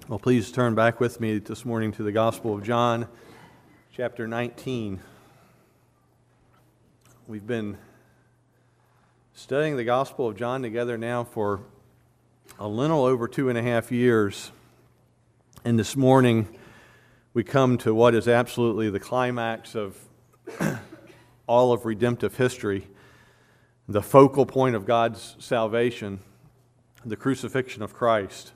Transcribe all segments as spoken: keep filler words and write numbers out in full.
Well, please turn back with me this morning to the Gospel of John, chapter nineteen. We've been studying the Gospel of John together now for a little over two and a half years. And this morning, we come to what is absolutely the climax of all of redemptive history, the focal point of God's salvation, the crucifixion of Christ.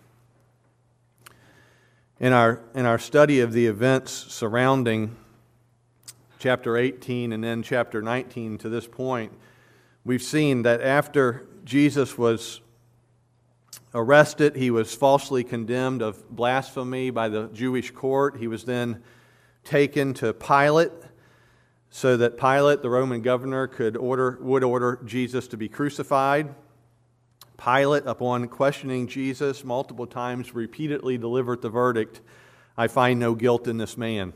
In our in our study of the events surrounding chapter eighteen and then chapter nineteen to this point, we've seen that after Jesus was arrested, he was falsely condemned of blasphemy by the Jewish court. He was then taken to Pilate so that Pilate, the Roman governor, could order would order Jesus to be crucified. Pilate, upon questioning Jesus multiple times, repeatedly delivered the verdict, "I find no guilt in this man."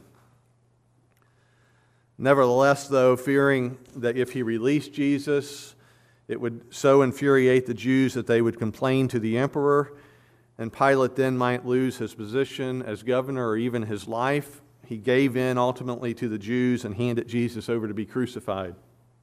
Nevertheless, though, fearing that if he released Jesus, it would so infuriate the Jews that they would complain to the emperor, and Pilate then might lose his position as governor or even his life, he gave in ultimately to the Jews and handed Jesus over to be crucified.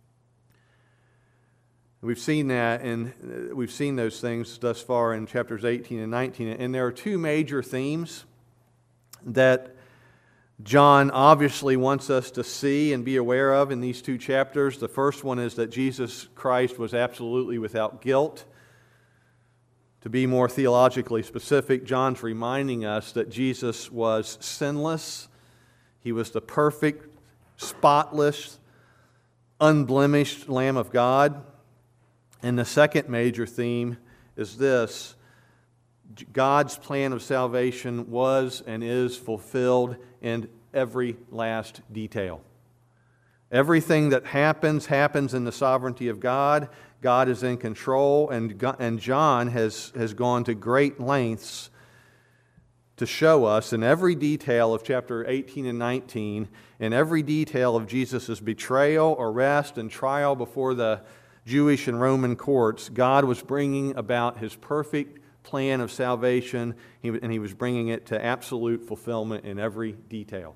We've seen that, and we've seen those things thus far in chapters eighteen and nineteen. And there are two major themes that John obviously wants us to see and be aware of in these two chapters. The first one is that Jesus Christ was absolutely without guilt. To be more theologically specific, John's reminding us that Jesus was sinless. He was the perfect, spotless, unblemished Lamb of God. And the second major theme is this: God's plan of salvation was and is fulfilled in every last detail. Everything that happens, happens in the sovereignty of God. God is in control, and God, and John has, has gone to great lengths to show us in every detail of chapter eighteen and nineteen, in every detail of Jesus' betrayal, arrest, and trial before the Jewish and Roman courts, God was bringing about His perfect plan of salvation, and He was bringing it to absolute fulfillment in every detail.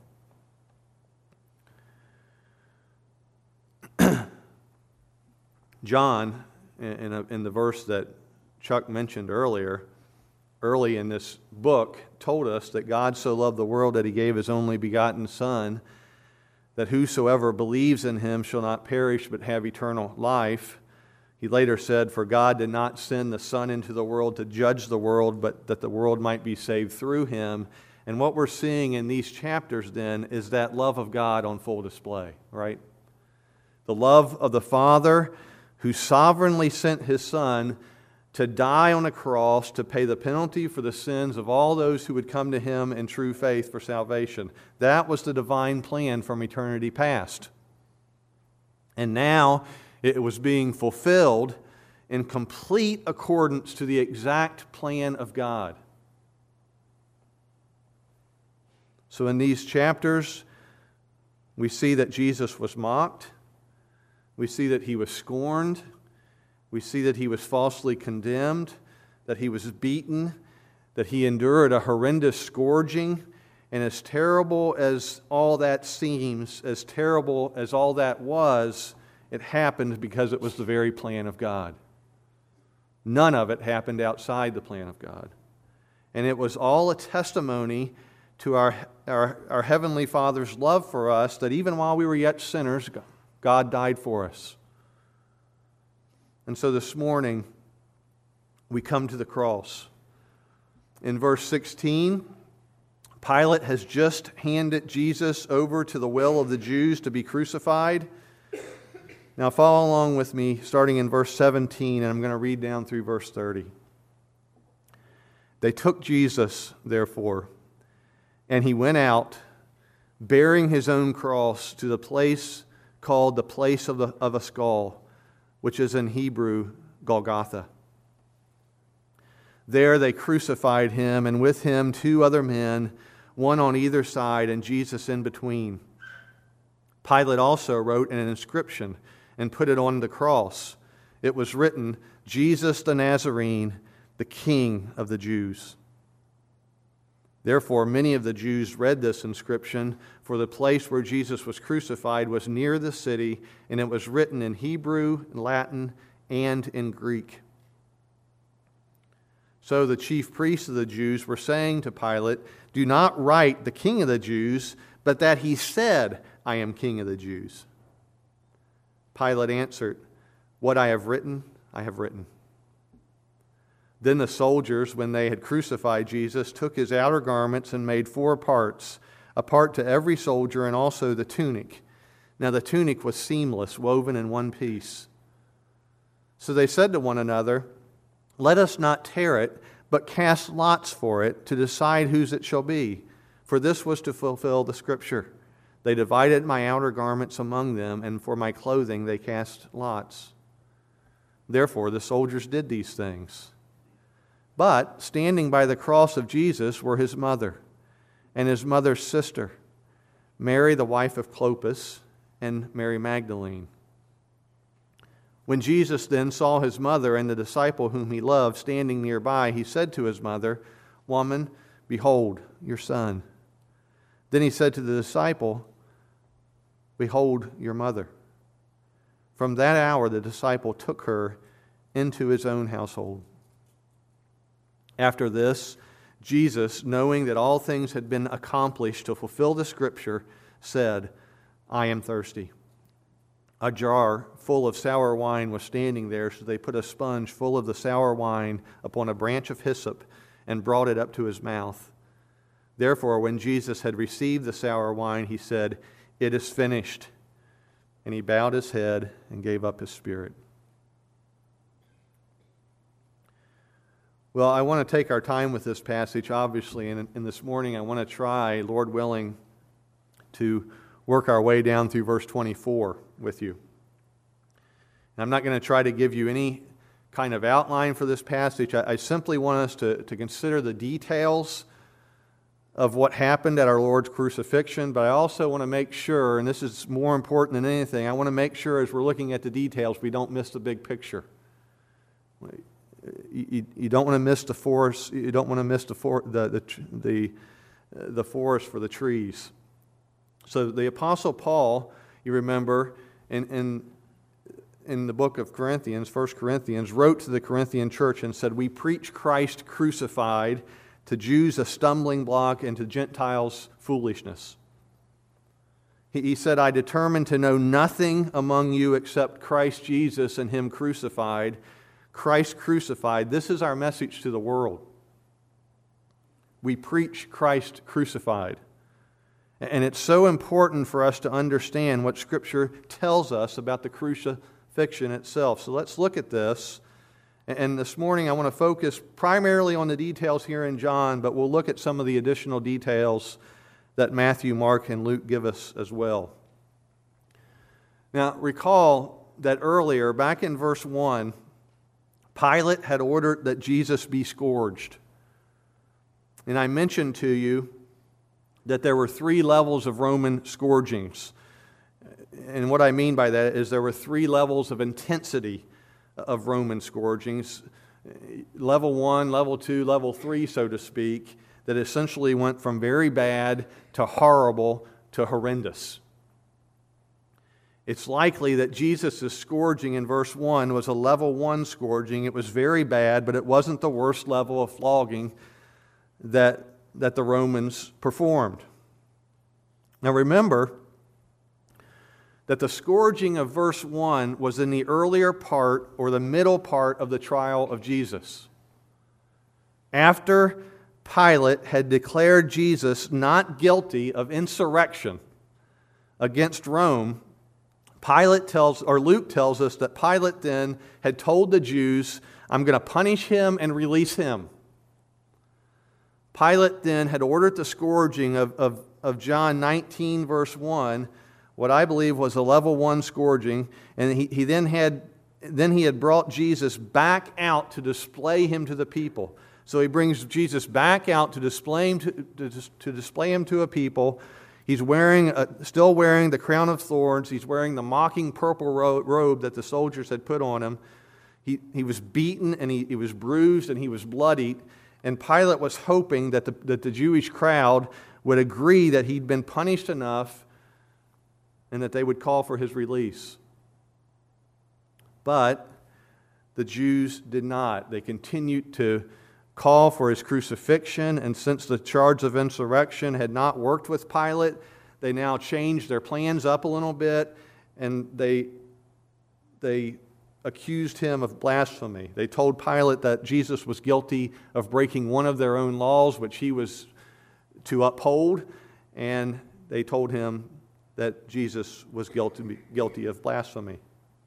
John, in, a, in the verse that Chuck mentioned earlier, early in this book, told us that God so loved the world that He gave His only begotten Son, that whosoever believes in Him shall not perish but have eternal life. He later said, "For God did not send the Son into the world to judge the world, but that the world might be saved through Him." And what we're seeing in these chapters then is that love of God on full display, right? The love of the Father who sovereignly sent His Son to die on a cross to pay the penalty for the sins of all those who would come to Him in true faith for salvation. That was the divine plan from eternity past. And now it was being fulfilled in complete accordance to the exact plan of God. So in these chapters, we see that Jesus was mocked. We see that He was scorned. We see that He was falsely condemned, that He was beaten, that He endured a horrendous scourging. And as terrible as all that seems, as terrible as all that was, it happened because it was the very plan of God. None of it happened outside the plan of God. And it was all a testimony to our, our, our Heavenly Father's love for us, that even while we were yet sinners, God died for us. And so this morning, we come to the cross. In verse sixteen, Pilate has just handed Jesus over to the will of the Jews to be crucified. Now follow along with me, starting in verse seventeen, and I'm going to read down through verse thirty. They took Jesus, therefore, and He went out, bearing His own cross, to the place called the place of, the, of a skull, which is in Hebrew Golgotha. There they crucified Him, and with Him two other men, one on either side, and Jesus in between. Pilate also wrote an inscription and put it on the cross. It was written, "Jesus the Nazarene, the King of the Jews." Therefore, many of the Jews read this inscription, for the place where Jesus was crucified was near the city, and it was written in Hebrew, Latin, and in Greek. So the chief priests of the Jews were saying to Pilate, "Do not write the King of the Jews, but that he said, 'I am King of the Jews.'" Pilate answered, "What I have written, I have written." Then the soldiers, when they had crucified Jesus, took his outer garments and made four parts, a part to every soldier, and also the tunic. Now the tunic was seamless, woven in one piece. So they said to one another, "Let us not tear it, but cast lots for it, to decide whose it shall be." For this was to fulfill the Scripture. They divided my outer garments among them, and for my clothing they cast lots. Therefore the soldiers did these things. But standing by the cross of Jesus were his mother and his mother's sister, Mary the wife of Clopas, and Mary Magdalene. When Jesus then saw his mother and the disciple whom he loved standing nearby, he said to his mother, "Woman, behold your son." Then he said to the disciple, "Behold your mother." From that hour the disciple took her into his own household. After this, Jesus, knowing that all things had been accomplished to fulfill the Scripture, said, "I am thirsty." A jar full of sour wine was standing there, so they put a sponge full of the sour wine upon a branch of hyssop and brought it up to his mouth. Therefore, when Jesus had received the sour wine, he said, "It is finished." And he bowed his head and gave up his spirit. Well, I want to take our time with this passage, obviously, and, and this morning I want to try, Lord willing, to work our way down through verse twenty-four with you. And I'm not going to try to give you any kind of outline for this passage. I, I simply want us to, to consider the details of what happened at our Lord's crucifixion, but I also want to make sure, and this is more important than anything, I want to make sure as we're looking at the details we don't miss the big picture. You, you don't want to miss the forest. You don't want to miss the for, the the the, the forest for the trees. So the Apostle Paul, you remember, in in in the book of Corinthians, First Corinthians, wrote to the Corinthian church and said, "We preach Christ crucified, to Jews a stumbling block, and to Gentiles foolishness." He, he said, "I determined to know nothing among you except Christ Jesus and Him crucified." Christ crucified. This is our message to the world. We preach Christ crucified. And it's so important for us to understand what Scripture tells us about the crucifixion itself. So let's look at this. And this morning I want to focus primarily on the details here in John, but we'll look at some of the additional details that Matthew, Mark, and Luke give us as well. Now, recall that earlier, back in verse one, Pilate had ordered that Jesus be scourged. And I mentioned to you that there were three levels of Roman scourgings. And what I mean by that is there were three levels of intensity of Roman scourgings. Level one, level two, level three, so to speak, that essentially went from very bad to horrible to horrendous. It's likely that Jesus' scourging in verse one was a level one scourging. It was very bad, but it wasn't the worst level of flogging that, that the Romans performed. Now remember that the scourging of verse one was in the earlier part or the middle part of the trial of Jesus. After Pilate had declared Jesus not guilty of insurrection against Rome, Pilate tells, or Luke tells us that Pilate then had told the Jews, "I'm going to punish him and release him." Pilate then had ordered the scourging of, of, of John nineteen, verse one, what I believe was a level one scourging, and he, he then had then he had brought Jesus back out to display him to the people. So he brings Jesus back out to display him to, to, to display him to a people. He's wearing, a, still wearing the crown of thorns. He's wearing the mocking purple ro- robe that the soldiers had put on him. He, he was beaten and he, he was bruised and he was bloodied. And Pilate was hoping that the, that the Jewish crowd would agree that he'd been punished enough and that they would call for his release. But the Jews did not. They continued to call for his crucifixion, and since the charge of insurrection had not worked with Pilate, they now changed their plans up a little bit, and they, they accused him of blasphemy. They told Pilate that Jesus was guilty of breaking one of their own laws, which he was to uphold, and they told him that Jesus was guilty, guilty of blasphemy.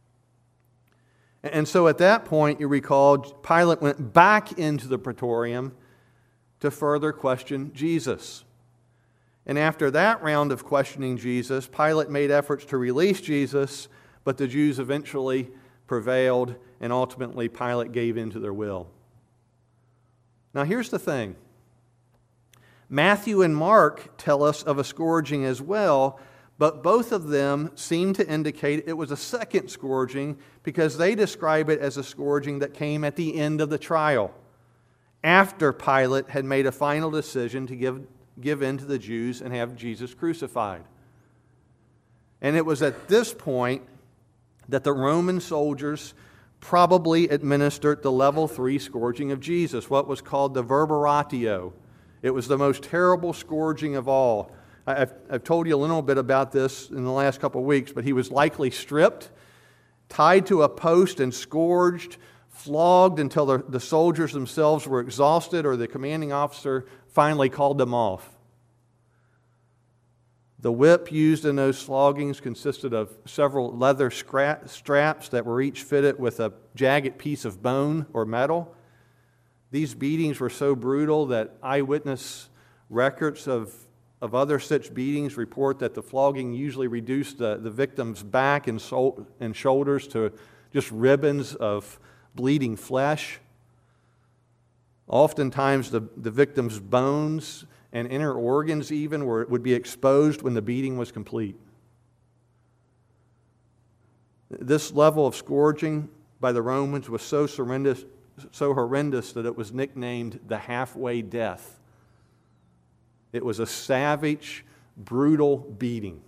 And so at that point, you recall, Pilate went back into the praetorium to further question Jesus. And after that round of questioning Jesus, Pilate made efforts to release Jesus, but the Jews eventually prevailed, and ultimately Pilate gave in to their will. Now here's the thing. Matthew and Mark tell us of a scourging as well, but both of them seem to indicate it was a second scourging because they describe it as a scourging that came at the end of the trial, after Pilate had made a final decision to give, give in to the Jews and have Jesus crucified. And it was at this point that the Roman soldiers probably administered the level three scourging of Jesus, what was called the verberatio. It was the most terrible scourging of all. I've, I've told you a little bit about this in the last couple of weeks, but he was likely stripped, tied to a post and scourged, flogged until the, the soldiers themselves were exhausted or the commanding officer finally called them off. The whip used in those floggings consisted of several leather scra- straps that were each fitted with a jagged piece of bone or metal. These beatings were so brutal that eyewitness records of Of other such beatings report that the flogging usually reduced the, the victim's back and, so, and shoulders to just ribbons of bleeding flesh. Oftentimes the, the victim's bones and inner organs even were, would be exposed when the beating was complete. This level of scourging by the Romans was so horrendous, so horrendous that it was nicknamed the halfway death. It was a savage, brutal beating.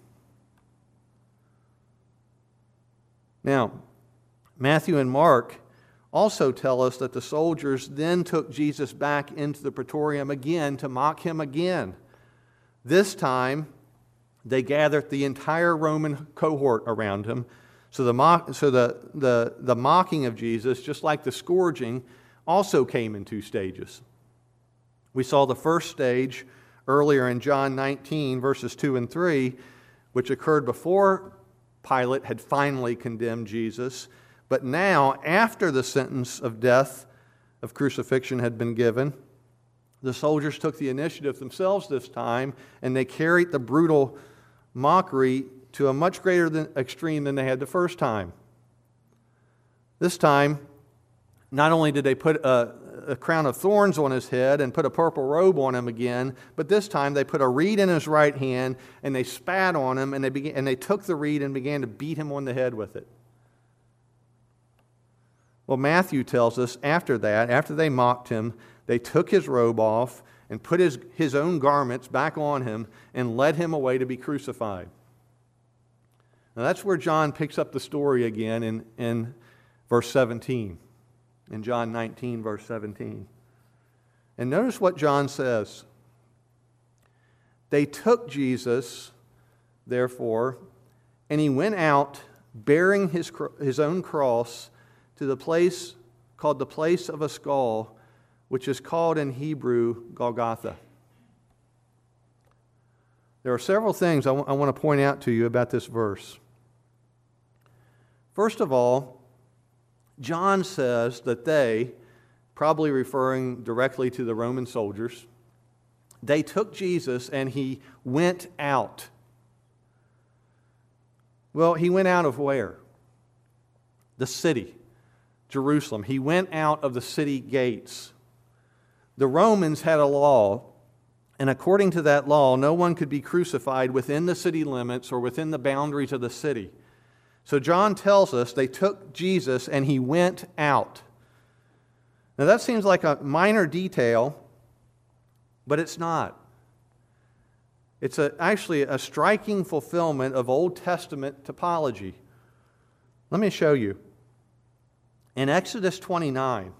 Now, Matthew and Mark also tell us that the soldiers then took Jesus back into the praetorium again to mock him again. This time, they gathered the entire Roman cohort around him. So the mock, so the, the, the mocking of Jesus, just like the scourging, also came in two stages. We saw the first stage earlier in John nineteen, verses two and three, which occurred before Pilate had finally condemned Jesus. But now, after the sentence of death, of crucifixion had been given, the soldiers took the initiative themselves this time, and they carried the brutal mockery to a much greater than, extreme than they had the first time. This time, not only did they put a, a crown of thorns on his head and put a purple robe on him again, but this time they put a reed in his right hand and they spat on him and they began, and they took the reed and began to beat him on the head with it. Well, Matthew tells us after that, after they mocked him, they took his robe off and put his, his own garments back on him and led him away to be crucified. Now that's where John picks up the story again in, in verse seventeen. In John nineteen, verse seventeen. And notice what John says. They took Jesus, therefore, and he went out bearing his, his own cross to the place called the place of a skull, which is called in Hebrew Golgotha. There are several things I, w- I want to point out to you about this verse. First of all, John says that they, probably referring directly to the Roman soldiers, they took Jesus and he went out. Well, he went out of where? The city, Jerusalem. He went out of the city gates. The Romans had a law, and according to that law, no one could be crucified within the city limits or within the boundaries of the city. So John tells us they took Jesus and he went out. Now that seems like a minor detail, but it's not. It's a, actually a striking fulfillment of Old Testament typology. Let me show you. In Exodus twenty-nine,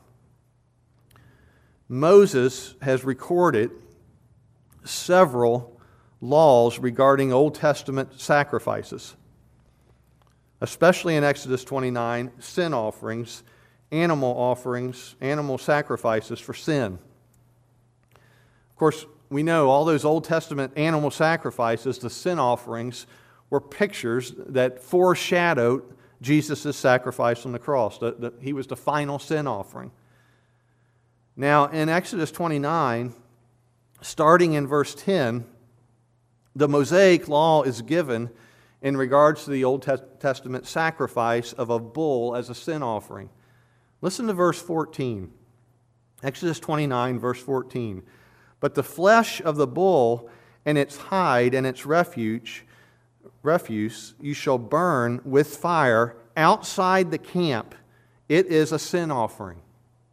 Moses has recorded several laws regarding Old Testament sacrifices, especially in Exodus twenty-nine, sin offerings, animal offerings, animal sacrifices for sin. Of course, we know all those Old Testament animal sacrifices, the sin offerings, were pictures that foreshadowed Jesus' sacrifice on the cross. The, the, he was the final sin offering. Now, in Exodus twenty-nine, starting in verse ten, the Mosaic law is given in regards to the Old Testament sacrifice of a bull as a sin offering. Listen to verse fourteen. Exodus twenty-nine, verse fourteen. But the flesh of the bull and its hide and its refuge, refuse you shall burn with fire outside the camp. It is a sin offering.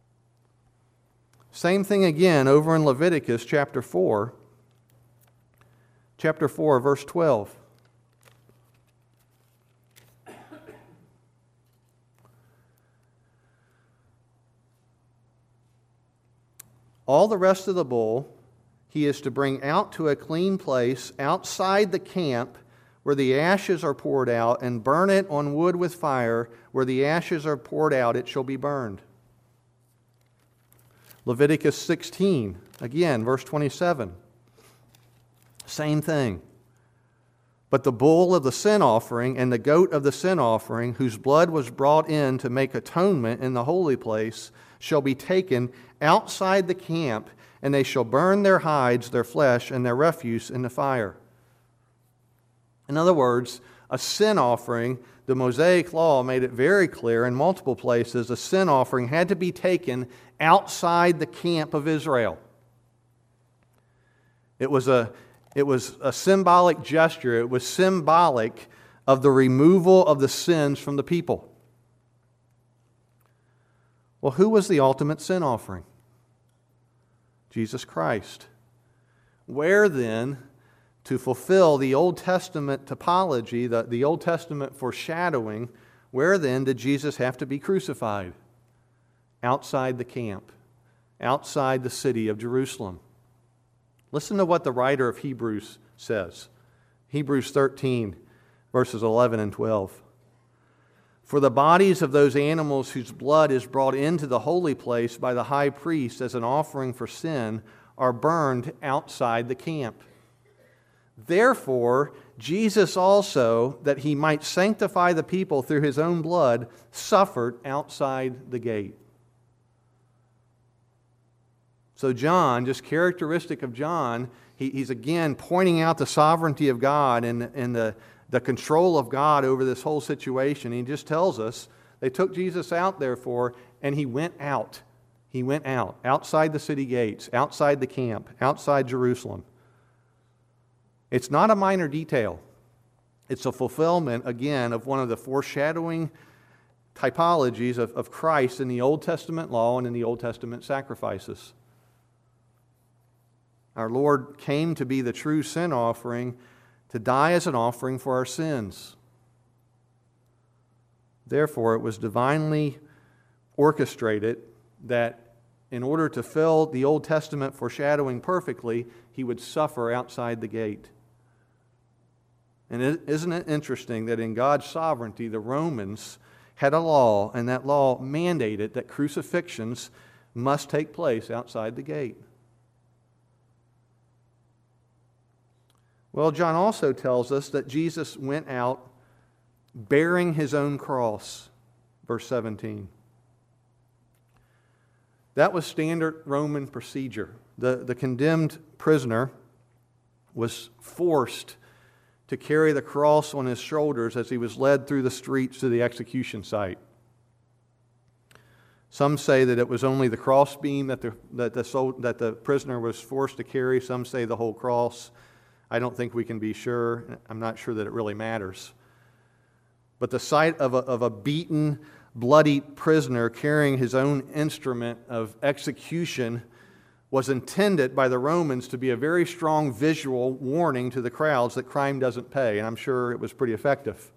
Same thing again over in Leviticus chapter four. Chapter four, verse twelve. All the rest of the bull he is to bring out to a clean place outside the camp where the ashes are poured out, and burn it on wood with fire. Where the ashes are poured out, it shall be burned. Leviticus sixteen, again, verse twenty-seven. Same thing. But the bull of the sin offering and the goat of the sin offering, whose blood was brought in to make atonement in the holy place, shall be taken outside the camp, and they shall burn their hides, their flesh, and their refuse in the fire. In other words, a sin offering, the Mosaic law made it very clear in multiple places, a sin offering had to be taken outside the camp of Israel. It was a, it was a symbolic gesture. It was symbolic of the removal of the sins from the people. Well, who was the ultimate sin offering? Jesus Christ. Where then, to fulfill the Old Testament typology, the, the Old Testament foreshadowing, where then did Jesus have to be crucified? Outside the camp, outside the city of Jerusalem. Listen to what the writer of Hebrews says. Hebrews thirteen, verses eleven and twelve. For the bodies of those animals whose blood is brought into the holy place by the high priest as an offering for sin are burned outside the camp. Therefore, Jesus also, that he might sanctify the people through his own blood, suffered outside the gate. So John, just characteristic of John, he, he's again pointing out the sovereignty of God and, and the the control of God over this whole situation. He just tells us they took Jesus out, therefore, and he went out. He went out, outside the city gates, outside the camp, outside Jerusalem. It's not a minor detail. It's a fulfillment, again, of one of the foreshadowing typologies of, of Christ in the Old Testament law and in the Old Testament sacrifices. Our Lord came to be the true sin offering, to die as an offering for our sins. Therefore, it was divinely orchestrated that in order to fill the Old Testament foreshadowing perfectly, he would suffer outside the gate. And isn't it interesting that in God's sovereignty, the Romans had a law, and that law mandated that crucifixions must take place outside the gate? Well, John also tells us that Jesus went out bearing his own cross, verse seventeen. That was standard Roman procedure. The, the condemned prisoner was forced to carry the cross on his shoulders as he was led through the streets to the execution site. Some say that it was only the crossbeam that the, that the, that the prisoner was forced to carry. Some say the whole cross. I don't think we can be sure. I'm not sure that it really matters. But the sight of a, of a beaten, bloody prisoner carrying his own instrument of execution was intended by the Romans to be a very strong visual warning to the crowds that crime doesn't pay, and I'm sure it was pretty effective.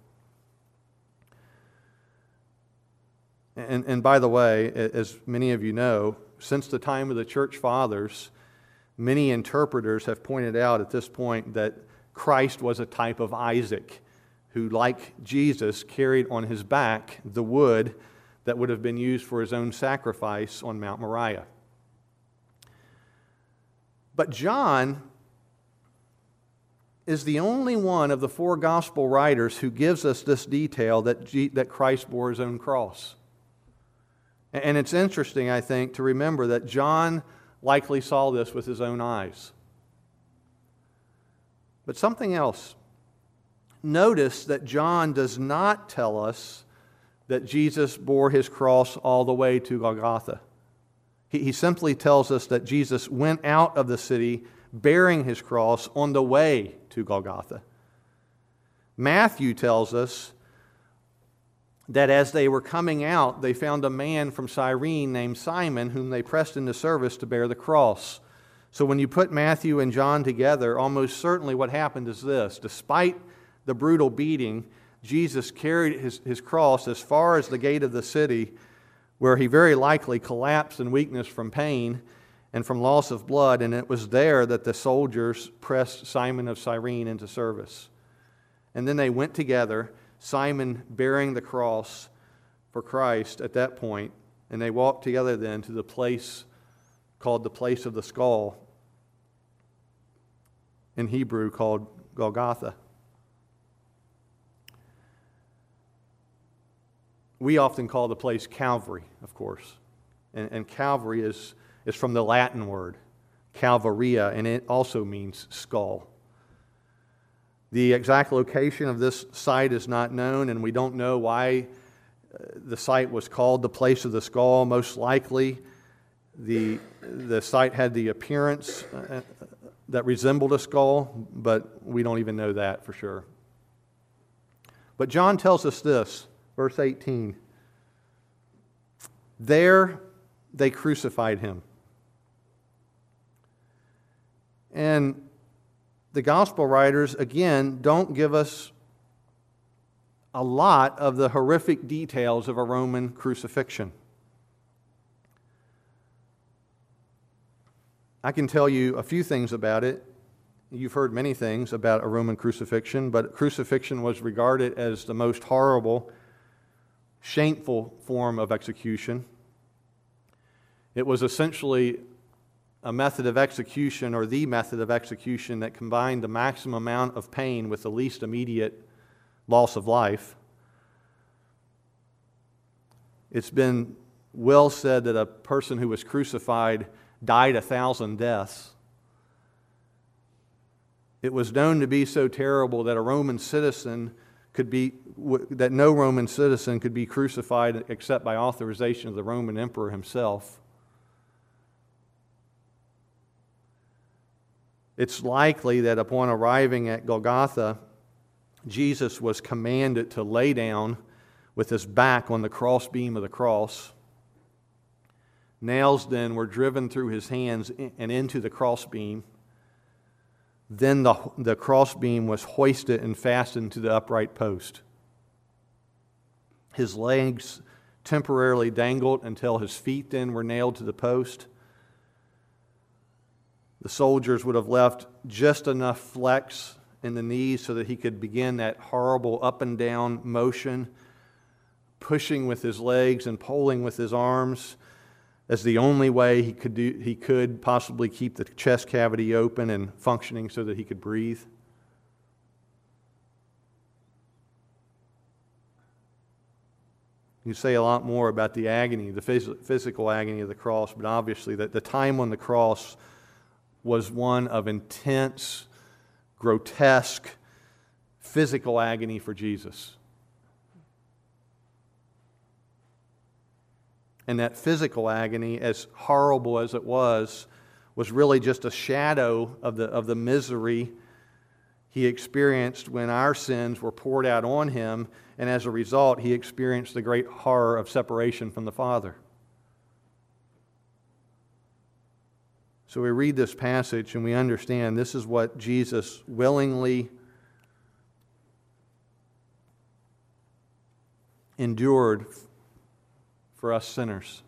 And, and by the way, as many of you know, since the time of the Church Fathers, many interpreters have pointed out at this point that Christ was a type of Isaac, who, like Jesus, carried on his back the wood that would have been used for his own sacrifice on Mount Moriah. But John is the only one of the four gospel writers who gives us this detail that, G- that Christ bore his own cross. And it's interesting, I think, to remember that John likely saw this with his own eyes. But something else. Notice that John does not tell us that Jesus bore his cross all the way to Golgotha. He, he simply tells us that Jesus went out of the city bearing his cross on the way to Golgotha. Matthew tells us that as they were coming out, they found a man from Cyrene named Simon, whom they pressed into service to bear the cross. So when you put Matthew and John together, almost certainly what happened is this. Despite the brutal beating, Jesus carried his, his cross as far as the gate of the city, where he very likely collapsed in weakness from pain and from loss of blood, and it was there that the soldiers pressed Simon of Cyrene into service. And then they went together, Simon bearing the cross for Christ at that point, and they walked together then to the place called the place of the skull, in Hebrew called Golgotha. We often call the place Calvary, of course. And, and Calvary is, is from the Latin word, Calvaria, and it also means skull. The exact location of this site is not known, and we don't know why the site was called the place of the skull. Most likely, the, the site had the appearance that resembled a skull, but we don't even know that for sure. But John tells us this, verse eighteen. There they crucified him. And the gospel writers, again, don't give us a lot of the horrific details of a Roman crucifixion. I can tell you a few things about it. You've heard many things about a Roman crucifixion, but crucifixion was regarded as the most horrible, shameful form of execution. It was essentially a method of execution, or the method of execution, that combined the maximum amount of pain with the least immediate loss of life. It's been well said that a person who was crucified died a thousand deaths. It was known to be so terrible that a Roman citizen could be, that no Roman citizen could be crucified except by authorization of the Roman emperor himself. It's likely that upon arriving at Golgotha, Jesus was commanded to lay down with his back on the crossbeam of the cross. Nails then were driven through his hands and into the crossbeam. Then the, the crossbeam was hoisted and fastened to the upright post. His legs temporarily dangled until his feet then were nailed to the post. The soldiers would have left just enough flex in the knees so that he could begin that horrible up and down motion, pushing with his legs and pulling with his arms as the only way he could do, he could possibly keep the chest cavity open and functioning so that he could breathe. You say a lot more about the agony, the phys- physical agony of the cross, but obviously that the time on the cross was one of intense, grotesque, physical agony for Jesus. And that physical agony, as horrible as it was, was really just a shadow of the, of the misery he experienced when our sins were poured out on him, and as a result, he experienced the great horror of separation from the Father. So we read this passage and we understand this is what Jesus willingly endured for us sinners.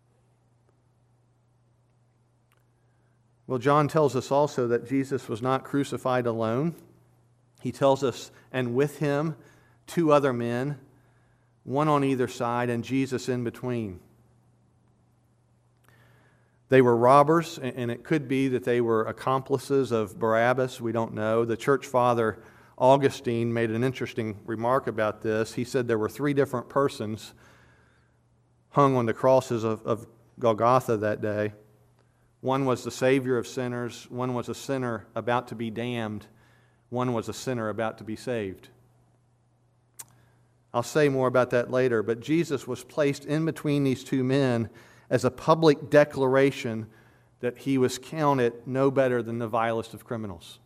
Well, John tells us also that Jesus was not crucified alone. He tells us, and with him, two other men, one on either side, and Jesus in between. They were robbers, and it could be that they were accomplices of Barabbas. We don't know. The church father, Augustine, made an interesting remark about this. He said there were three different persons hung on the crosses of, of Golgotha that day. One was the Savior of sinners. One was a sinner about to be damned. One was a sinner about to be saved. I'll say more about that later, but Jesus was placed in between these two men as a public declaration that he was counted no better than the vilest of criminals.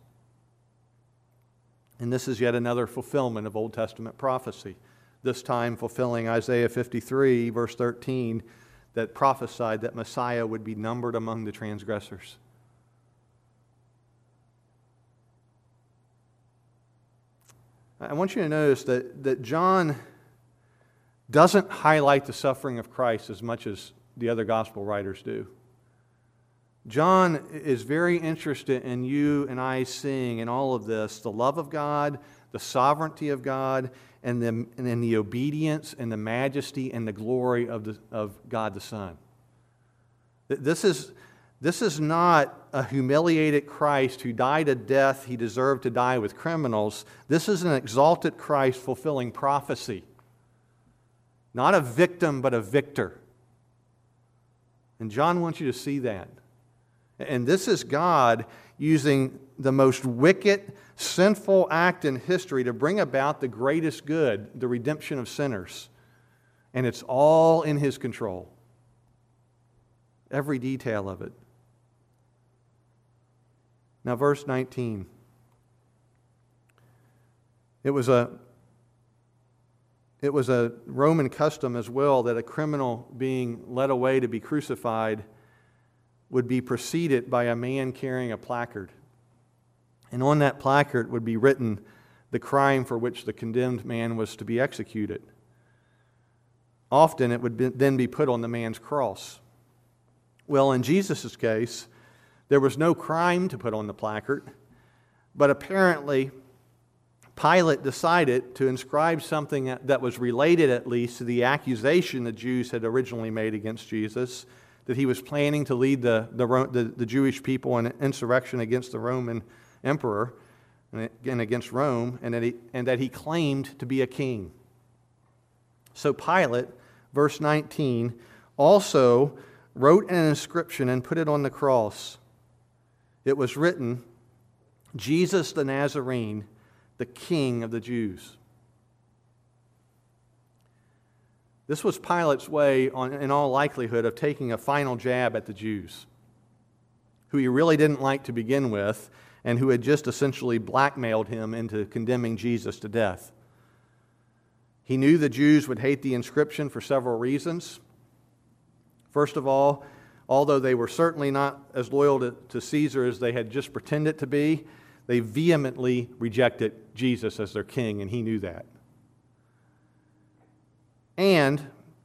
And this is yet another fulfillment of Old Testament prophecy, this time fulfilling Isaiah fifty-three, verse thirteen, that prophesied that Messiah would be numbered among the transgressors. I want you to notice that, that John doesn't highlight the suffering of Christ as much as the other gospel writers do. John is very interested in you and I seeing in all of this the love of God, the sovereignty of God, and the, and then the obedience and the majesty and the glory of, the, of God the Son. This is, this is not a humiliated Christ who died a death he deserved to die with criminals. This is an exalted Christ fulfilling prophecy. Not a victim, but a victor. And John wants you to see that. And this is God using the most wicked, sinful act in history to bring about the greatest good, the redemption of sinners. And it's all in His control. Every detail of it. Now, verse nineteen. It was a It was a Roman custom as well that a criminal being led away to be crucified would be preceded by a man carrying a placard. And on that placard would be written the crime for which the condemned man was to be executed. Often it would be, then be put on the man's cross. Well, in Jesus' case, there was no crime to put on the placard, but apparently Pilate decided to inscribe something that was related at least to the accusation the Jews had originally made against Jesus, that he was planning to lead the, the, the, the Jewish people in insurrection against the Roman emperor and against Rome, and that, he, and that he claimed to be a king. So Pilate, verse nineteen, also wrote an inscription and put it on the cross. It was written, Jesus the Nazarene, the King of the Jews. This was Pilate's way, on, in all likelihood, of taking a final jab at the Jews, who he really didn't like to begin with, and who had just essentially blackmailed him into condemning Jesus to death. He knew the Jews would hate the inscription for several reasons. First of all, although they were certainly not as loyal to, to Caesar as they had just pretended to be, they vehemently rejected Jesus as their king, and he knew that. And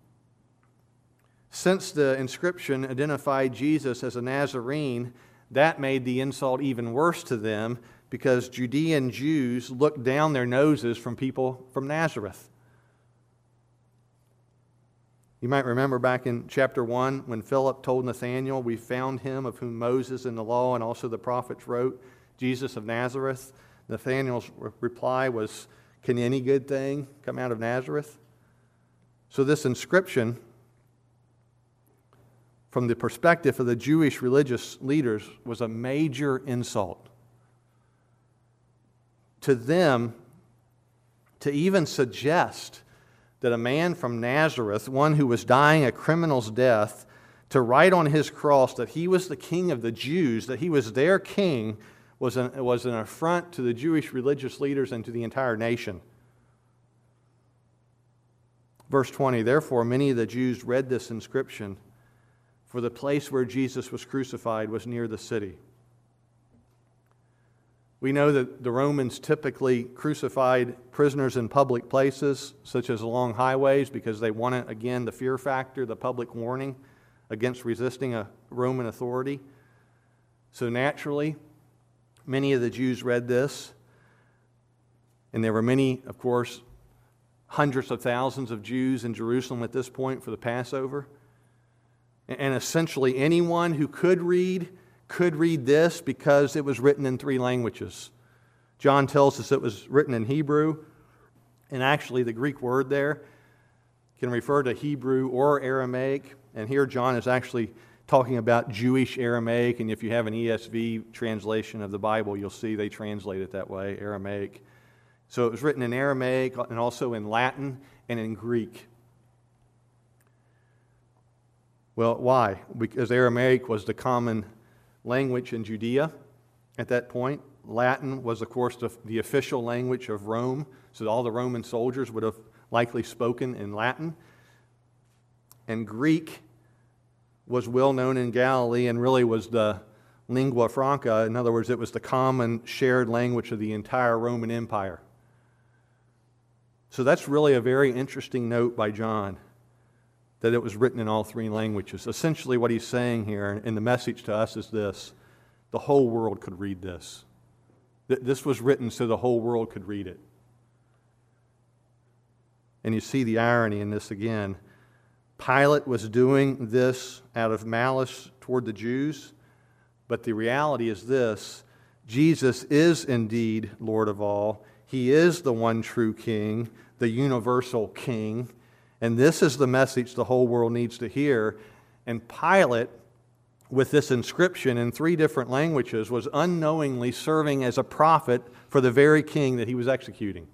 since the inscription identified Jesus as a Nazarene, that made the insult even worse to them because Judean Jews looked down their noses from people from Nazareth. You might remember back in chapter one when Philip told Nathanael, "We found him of whom Moses in the law and also the prophets wrote, Jesus of Nazareth." Nathanael's reply was, "Can any good thing come out of Nazareth?" So this inscription, from the perspective of the Jewish religious leaders, was a major insult. To them, to even suggest that a man from Nazareth, one who was dying a criminal's death, to write on his cross that he was the king of the Jews, that he was their king, was an, was an affront to the Jewish religious leaders and to the entire nation. Verse twenty, therefore many of the Jews read this inscription, for the place where Jesus was crucified was near the city. We know that the Romans typically crucified prisoners in public places, such as along highways, because they wanted, again, the fear factor, the public warning against resisting a Roman authority. So naturally, many of the Jews read this, and there were many, of course, hundreds of thousands of Jews in Jerusalem at this point for the Passover. And essentially anyone who could read could read this because it was written in three languages. John tells us it was written in Hebrew, and actually the Greek word there can refer to Hebrew or Aramaic, and here John is actually talking about Jewish Aramaic, and if you have an E S V translation of the Bible, you'll see they translate it that way, Aramaic. So it was written in Aramaic and also in Latin and in Greek. Well, why? Because Aramaic was the common language in Judea at that point. Latin was, of course, the, the official language of Rome, so all the Roman soldiers would have likely spoken in Latin. And Greek was well known in Galilee and really was the lingua franca. In other words, it was the common shared language of the entire Roman Empire. So that's really a very interesting note by John, that it was written in all three languages. Essentially what he's saying here, and the message to us is this: the whole world could read this. This was written so the whole world could read it. And you see the irony in this again. Pilate was doing this out of malice toward the Jews, but the reality is this: Jesus is indeed Lord of all. He is the one true King, the universal King. And this is the message the whole world needs to hear. And Pilate, with this inscription in three different languages, was unknowingly serving as a prophet for the very king that he was executing.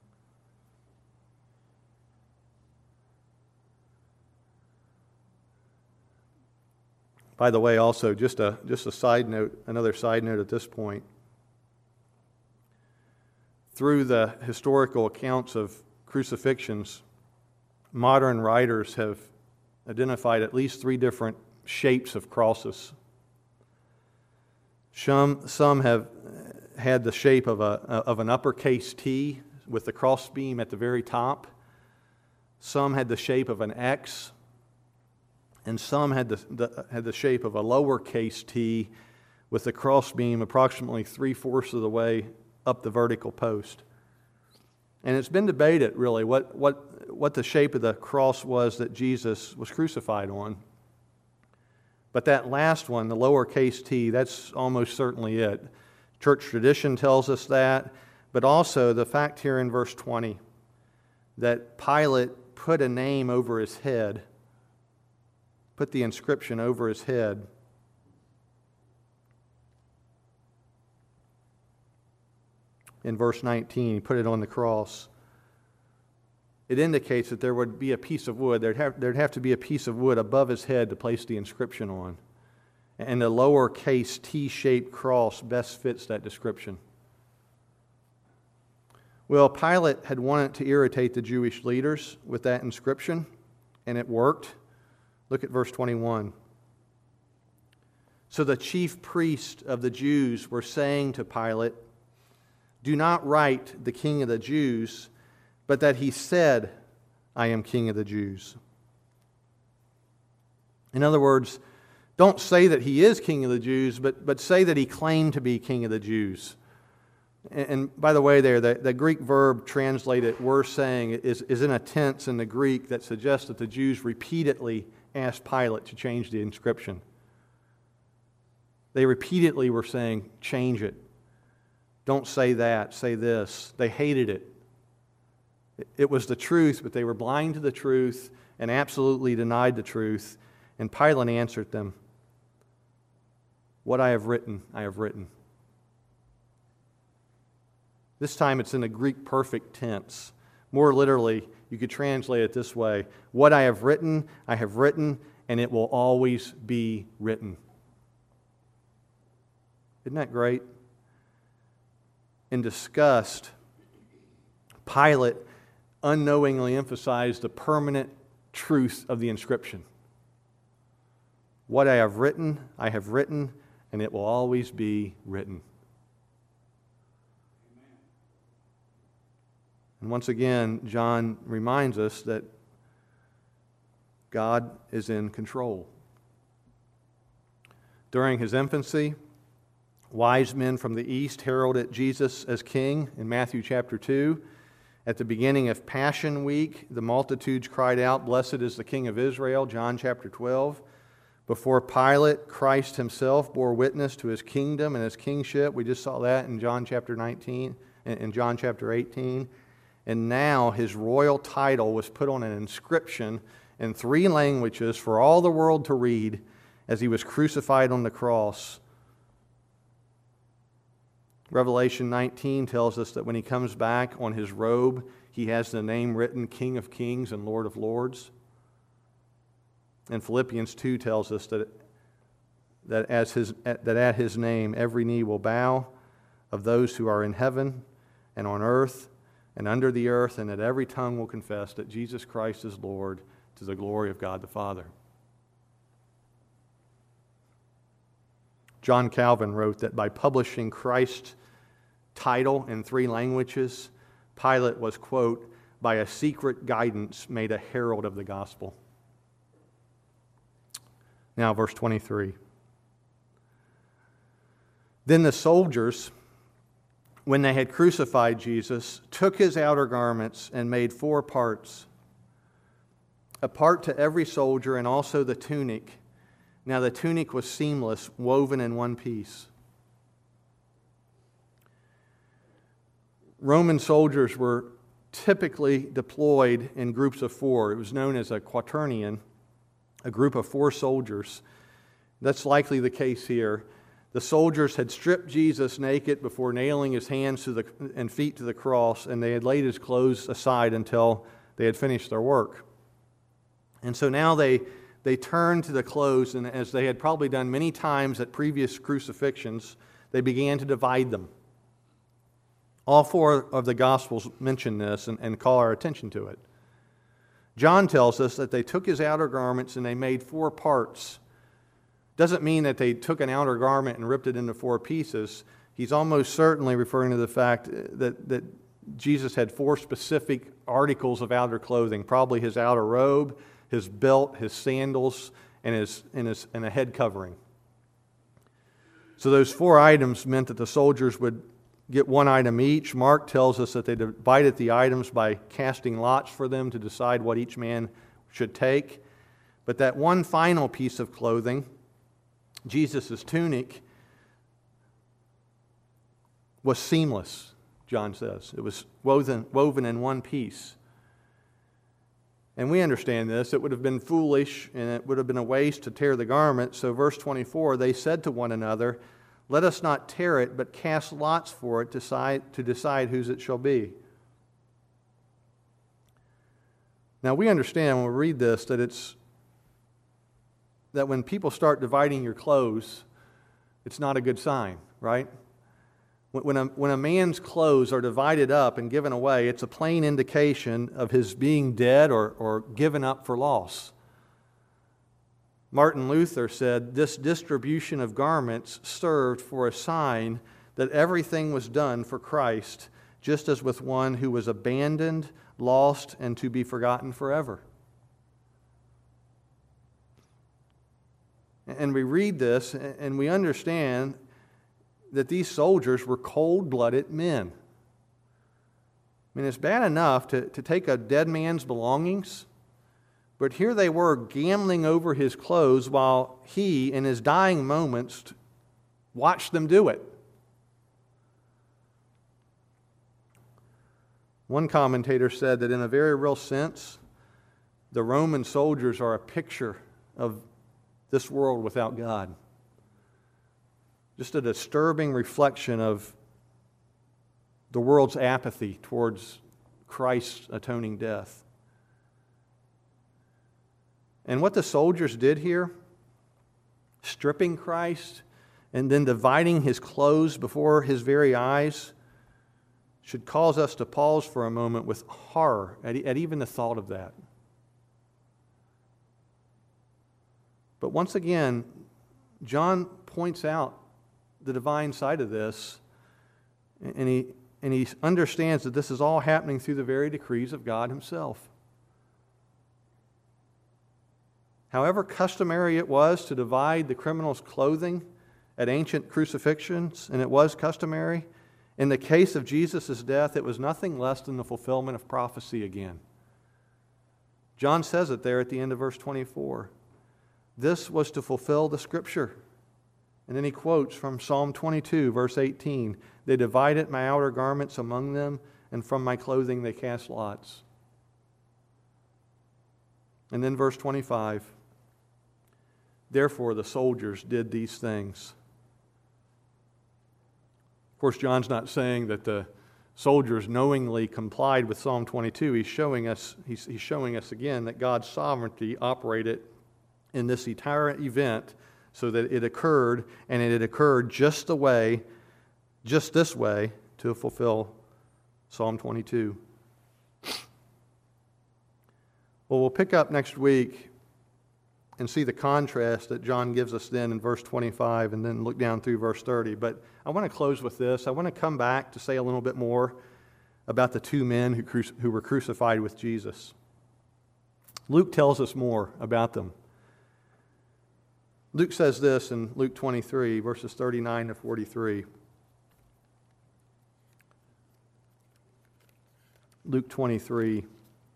By the way, also, just a, just a side note, another side note at this point. Through the historical accounts of crucifixions, modern writers have identified at least three different shapes of crosses. Some, some have had the shape of, a, of an uppercase T with the crossbeam at the very top. Some had the shape of an X. And some had the, the, had the shape of a lowercase T with the crossbeam approximately three-fourths of the way up the vertical post. And it's been debated, really, what, what, what the shape of the cross was that Jesus was crucified on. But that last one, the lowercase t, that's almost certainly it. Church tradition tells us that, but also the fact here in verse twenty that Pilate put a name over his head, put the inscription over his head. In verse nineteen, he put it on the cross. It indicates that there would be a piece of wood. There'd have, there'd have to be a piece of wood above his head to place the inscription on. And the lowercase T-shaped cross best fits that description. Well, Pilate had wanted to irritate the Jewish leaders with that inscription, and it worked. Look at verse twenty-one. So the chief priests of the Jews were saying to Pilate, "Do not write the King of the Jews, but that he said, 'I am King of the Jews.'" In other words, don't say that he is King of the Jews, but, but say that he claimed to be King of the Jews. And, and by the way there, the, the Greek verb translated, "were saying," is, is in a tense in the Greek that suggests that the Jews repeatedly asked Pilate to change the inscription. They repeatedly were saying, "Change it. Don't say that, say this." They hated it. It was the truth, but they were blind to the truth and absolutely denied the truth. And Pilate answered them, "What I have written, I have written." This time it's in the Greek perfect tense. More literally, you could translate it this way: "What I have written, I have written, and it will always be written." Isn't that great? In disgust, Pilate unknowingly emphasized the permanent truth of the inscription. What I have written, I have written, and it will always be written. And once again, John reminds us that God is in control. During his infancy, wise men from the east heralded Jesus as king in Matthew chapter two. At the beginning of Passion Week, the multitudes cried out, "Blessed is the King of Israel," John chapter twelve. Before Pilate, Christ himself bore witness to his kingdom and his kingship. We just saw that in John chapter nineteen, in John chapter eighteen. And now his royal title was put on an inscription in three languages for all the world to read as he was crucified on the cross. Revelation nineteen tells us that when he comes back, on his robe, he has the name written, King of Kings and Lord of Lords. And Philippians two tells us that, that, as his, that at his name every knee will bow, of those who are in heaven and on earth and under the earth, and that every tongue will confess that Jesus Christ is Lord, to the glory of God the Father. John Calvin wrote that by publishing Christ's title in three languages, Pilate was, quote, by a secret guidance made a herald of the gospel. Now, verse twenty-three. Then the soldiers, when they had crucified Jesus, took his outer garments and made four parts, a part to every soldier, and also the tunic. Now the tunic was seamless, woven in one piece. Roman soldiers were typically deployed in groups of four. It was known as a quaternion, a group of four soldiers. That's likely the case here. The soldiers had stripped Jesus naked before nailing his hands to the, and feet to the cross, and they had laid his clothes aside until they had finished their work. And so now they, they turned to the clothes, and as they had probably done many times at previous crucifixions, they began to divide them. All four of the Gospels mention this and, and call our attention to it. John tells us that they took his outer garments and they made four parts. Doesn't mean that they took an outer garment and ripped it into four pieces. He's almost certainly referring to the fact that, that Jesus had four specific articles of outer clothing, probably his outer robe, his belt, his sandals, and, his, and, his, and a head covering. So those four items meant that the soldiers would get one item each. Mark tells us that they divided the items by casting lots for them to decide what each man should take. But that one final piece of clothing, Jesus' tunic, was seamless, John says. It was woven, woven in one piece. And we understand this. It would have been foolish and it would have been a waste to tear the garment. So verse twenty-four, they said to one another, "Let us not tear it, but cast lots for it to decide, to decide whose it shall be." Now we understand when we read this that it's that when people start dividing your clothes, it's not a good sign, right? When a, when a man's clothes are divided up and given away, it's a plain indication of his being dead or, or given up for loss. Martin Luther said, "This distribution of garments served for a sign that everything was done for Christ, just as with one who was abandoned, lost, and to be forgotten forever." And we read this and we understand that these soldiers were cold-blooded men. I mean, it's bad enough to, to take a dead man's belongings, but here they were gambling over his clothes while he, in his dying moments, watched them do it. One commentator said that in a very real sense, the Roman soldiers are a picture of this world without God. Just a disturbing reflection of the world's apathy towards Christ's atoning death. And what the soldiers did here, stripping Christ and then dividing his clothes before his very eyes, should cause us to pause for a moment with horror at, at even the thought of that. But once again, John points out the divine side of this, and he, and he understands that this is all happening through the very decrees of God Himself. However customary it was to divide the criminal's clothing at ancient crucifixions, and it was customary, in the case of Jesus' death, it was nothing less than the fulfillment of prophecy again. John says it there at the end of verse twenty-four. This was to fulfill the Scripture. And then he quotes from Psalm twenty-two, verse eighteen. They divided my outer garments among them, and from my clothing they cast lots. And then verse twenty-five. Therefore the soldiers did these things. Of course, John's not saying that the soldiers knowingly complied with Psalm twenty-two. He's showing us, he's, he's showing us again that God's sovereignty operated in this entire event so that it occurred, and it had occurred just the way, just this way, to fulfill Psalm twenty-two. Well, we'll pick up next week and see the contrast that John gives us then in verse twenty-five, and then look down through verse thirty. But I want to close with this. I want to come back to say a little bit more about the two men who, cru- who were crucified with Jesus. Luke tells us more about them. Luke says this in Luke twenty-three, verses thirty-nine to forty-three. Luke twenty-three,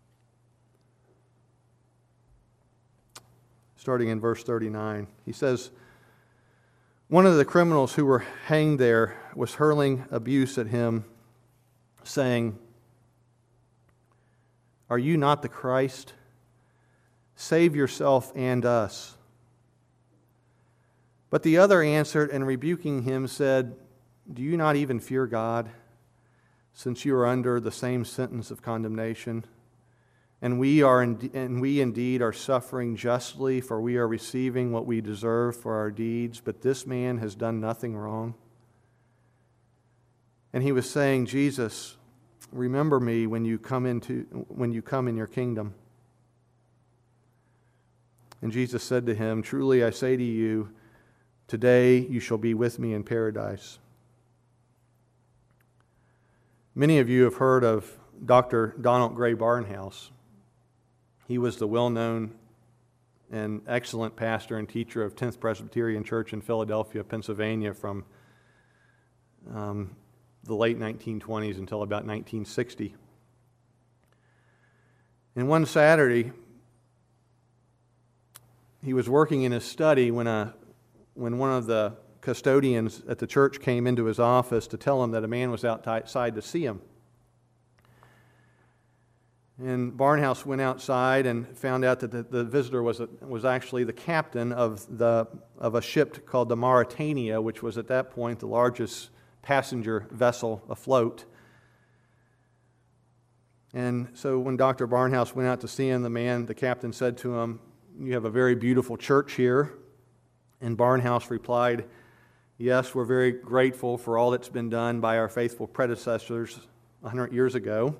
starting in verse thirty-nine. He says, one of the criminals who were hanged there was hurling abuse at him, saying, "Are you not the Christ? Save yourself and us." But the other answered and rebuking him said, "Do you not even fear God, since you are under the same sentence of condemnation? And we are, in, and we indeed are suffering justly, for we are receiving what we deserve for our deeds. But this man has done nothing wrong." And he was saying, "Jesus, remember me when you come into when you come in your kingdom." And Jesus said to him, "Truly I say to you, today you shall be with me in paradise." Many of you have heard of Doctor Donald Gray Barnhouse. He was the well-known and excellent pastor and teacher of tenth Presbyterian Church in Philadelphia, Pennsylvania from um, the late nineteen twenties until about nineteen sixty. And one Saturday, he was working in his study when a when one of the custodians at the church came into his office to tell him that a man was outside to see him. And Barnhouse went outside and found out that the, the visitor was a, was actually the captain of the of a ship called the Mauretania, which was at that point the largest passenger vessel afloat. And so when Doctor Barnhouse went out to see him, the man, the captain said to him, "You have a very beautiful church here." And Barnhouse replied, "Yes, we're very grateful for all that's been done by our faithful predecessors a hundred years ago."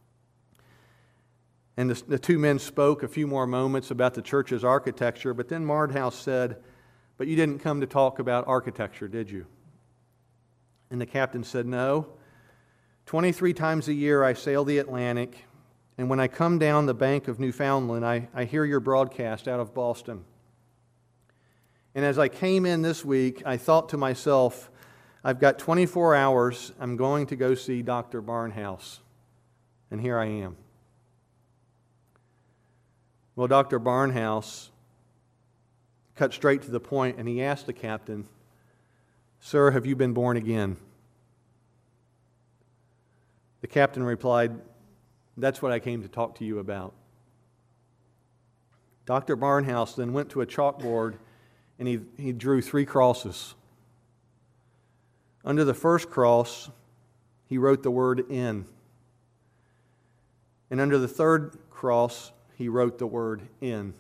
And the, the two men spoke a few more moments about the church's architecture, but then Barnhouse said, "But you didn't come to talk about architecture, did you?" And the captain said, "No. Twenty-three times a year I sail the Atlantic, and when I come down the bank of Newfoundland, I, I hear your broadcast out of Boston. And as I came in this week, I thought to myself, I've got twenty-four hours, I'm going to go see Doctor Barnhouse. And here I am." Well, Doctor Barnhouse cut straight to the point, and he asked the captain, "Sir, have you been born again?" The captain replied, "That's what I came to talk to you about." Doctor Barnhouse then went to a chalkboard and he, he drew three crosses. Under the first cross, he wrote the word "in." And under the third cross, he wrote the word "in."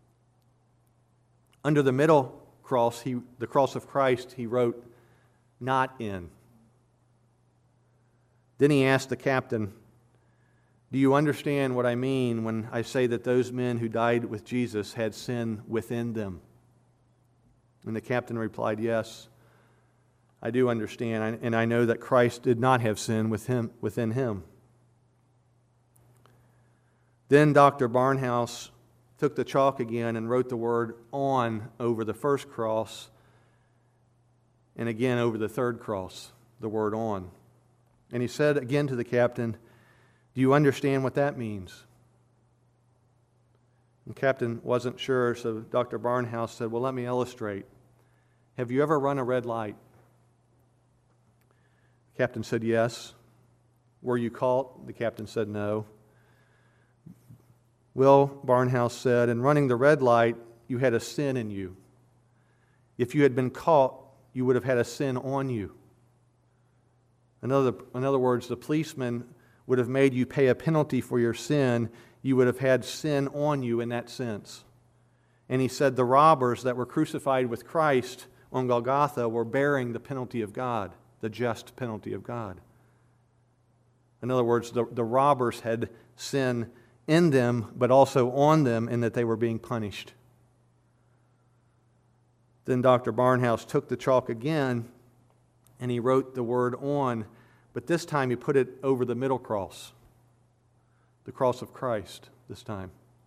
Under the middle cross, he, the cross of Christ, he wrote "not in." Then he asked the captain, "Do you understand what I mean when I say that those men who died with Jesus had sin within them?" And the captain replied, "Yes, I do understand, and I know that Christ did not have sin with him, within him." Then Doctor Barnhouse took the chalk again and wrote the word "on" over the first cross, and again over the third cross, the word "on." And he said again to the captain, "Do you understand what that means?" The captain wasn't sure, so Doctor Barnhouse said, "Well, let me illustrate. Have you ever run a red light?" The captain said, "Yes." "Were you caught?" The captain said, "No." "Well," Barnhouse said, "in running the red light, you had a sin in you. If you had been caught, you would have had a sin on you. In other, in other words, the policeman would have made you pay a penalty for your sin. You would have had sin on you in that sense." And he said the robbers that were crucified with Christ on Golgotha were bearing the penalty of God, the just penalty of God. In other words, the, the robbers had sin in them, but also on them, in that they were being punished. Then Doctor Barnhouse took the chalk again, and he wrote the word "on," but this time he put it over the middle cross, the cross of Christ this time.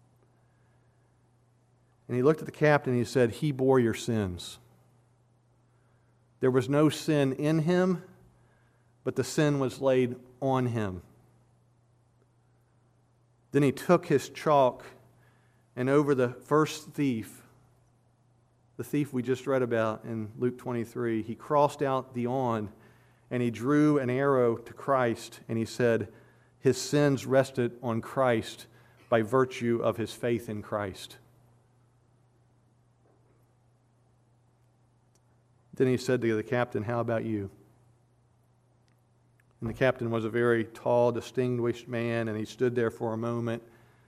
And he looked at the captain and he said, "He bore your sins." There was no sin in him, but the sin was laid on him. Then he took his chalk, and over the first thief, the thief we just read about in Luke twenty-three, he crossed out the "on," and he drew an arrow to Christ, and he said his sins rested on Christ by virtue of his faith in Christ. Then he said to the captain, "How about you?" And the captain was a very tall, distinguished man, and he stood there for a moment,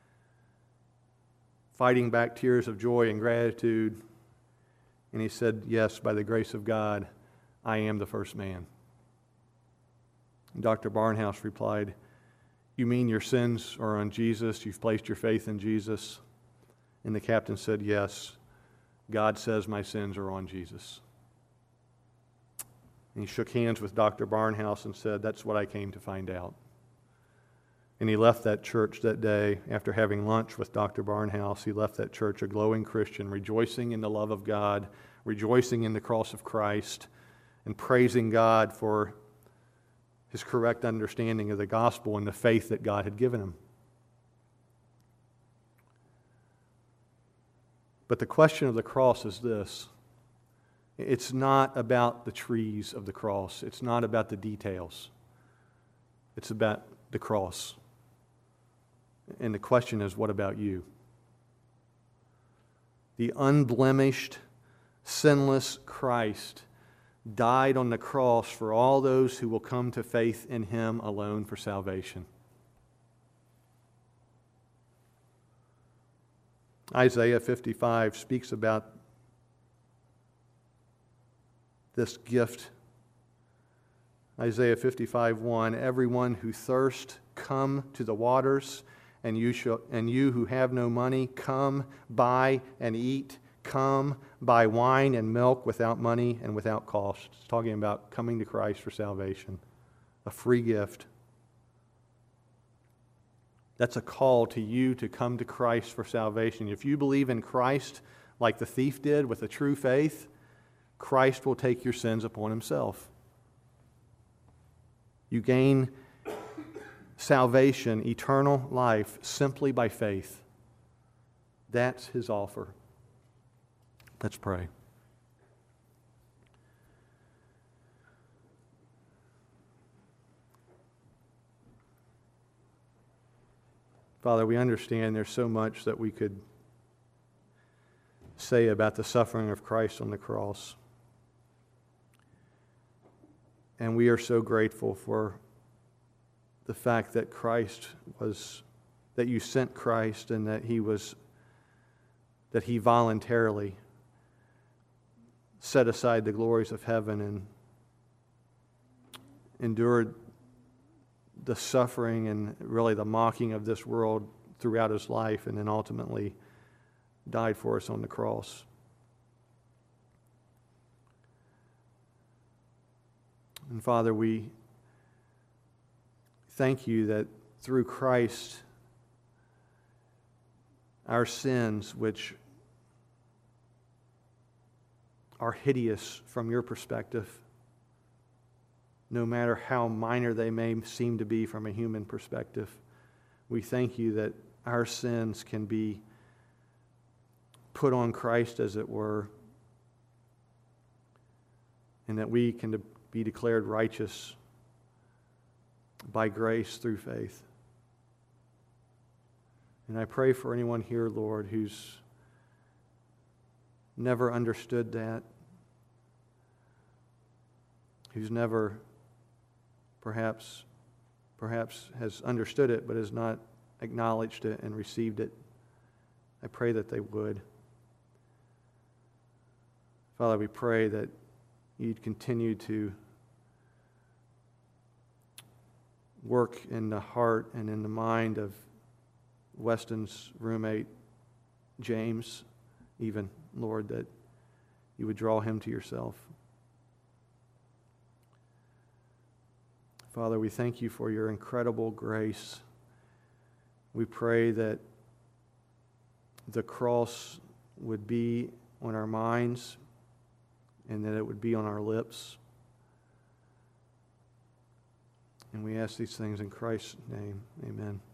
fighting back tears of joy and gratitude. And he said, "Yes, by the grace of God, I am the first man." And Doctor Barnhouse replied, "You mean your sins are on Jesus? You've placed your faith in Jesus?" And the captain said, "Yes, God says my sins are on Jesus." And he shook hands with Doctor Barnhouse and said, "That's what I came to find out." And he left that church that day after having lunch with Doctor Barnhouse. He left that church a glowing Christian, rejoicing in the love of God, rejoicing in the cross of Christ, and praising God for his correct understanding of the gospel and the faith that God had given him. But the question of the cross is this. It's not about the trees of the cross. It's not about the details. It's about the cross. And the question is, what about you? The unblemished, sinless Christ died on the cross for all those who will come to faith in him alone for salvation. Isaiah fifty-five speaks about this gift. Isaiah fifty-five one, "Everyone who thirsts, come to the waters, and you shall, and you who have no money, come, buy and eat. Come, buy wine and milk without money and without cost." It's talking about coming to Christ for salvation, a free gift. That's a call to you to come to Christ for salvation. If you believe in Christ like the thief did with a true faith, Christ will take your sins upon himself. You gain salvation, eternal life, simply by faith. That's his offer. Let's pray. Father, we understand there's so much that we could say about the suffering of Christ on the cross. And we are so grateful for the fact that Christ was, that you sent Christ and that he was, that he voluntarily set aside the glories of heaven and endured the suffering and really the mocking of this world throughout his life, and then ultimately died for us on the cross. And Father, we thank you that through Christ, our sins, which are hideous from your perspective, no matter how minor they may seem to be from a human perspective, we thank you that our sins can be put on Christ, as it were, and that we can be declared righteous by grace through faith. And I pray for anyone here, Lord, who's never understood that, who's never perhaps perhaps has understood it but has not acknowledged it and received it. I pray that they would. Father, we pray that you'd continue to work in the heart and in the mind of Weston's roommate, James, even, Lord, that you would draw him to yourself. Father, we thank you for your incredible grace. We pray that the cross would be on our minds and that it would be on our lips. And we ask these things in Christ's name. Amen.